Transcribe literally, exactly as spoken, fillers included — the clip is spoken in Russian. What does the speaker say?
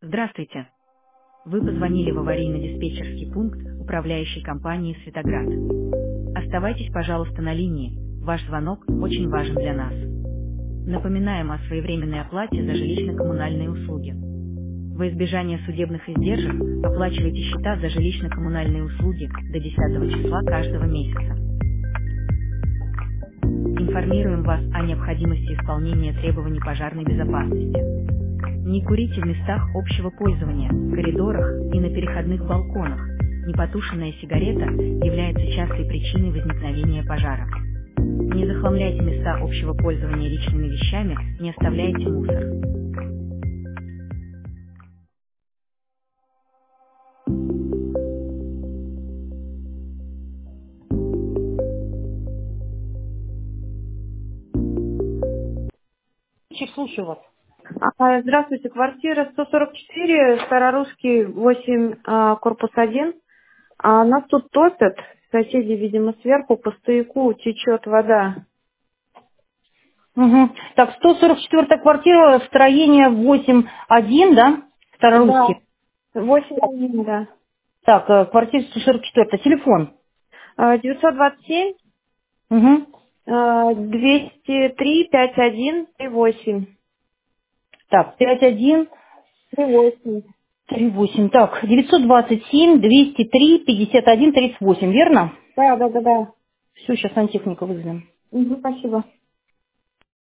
Здравствуйте. Вы позвонили в аварийно-диспетчерский пункт управляющей компании «Светоград». Оставайтесь, пожалуйста, на линии. Ваш звонок очень важен для нас. Напоминаем о своевременной оплате за жилищно-коммунальные услуги. Во избежание судебных издержек оплачивайте счета за жилищно-коммунальные услуги до десятого числа каждого месяца. Информируем вас о необходимости исполнения требований пожарной безопасности. Не курите в местах общего пользования, коридорах и на переходных балконах. Непотушенная сигарета является частой причиной возникновения пожара. Не захламляйте места общего пользования личными вещами, не оставляйте мусор. Слушаю вас. А, Здравствуйте, квартира сто сорок четыре, Старорусский, восемь, а, корпус один. А нас тут топят, соседи, видимо, сверху по стояку течет вода. Угу. Так, сто сорок четвёртая квартира, строение восемь один, да? Да, Старорусский. восемь один, да. Так, э, квартира сто сорок четыре, телефон. А, девятьсот двадцать семь, Угу. а, двести три, пятьдесят один, тридцать восемь. Так, пять один тридцать восемь. три восемь. Так, девятьсот двадцать семь двести три пятьдесят один тридцать восемь, верно? Да, да, да, да. Все, сейчас сантехника вызовем. Мгм, спасибо.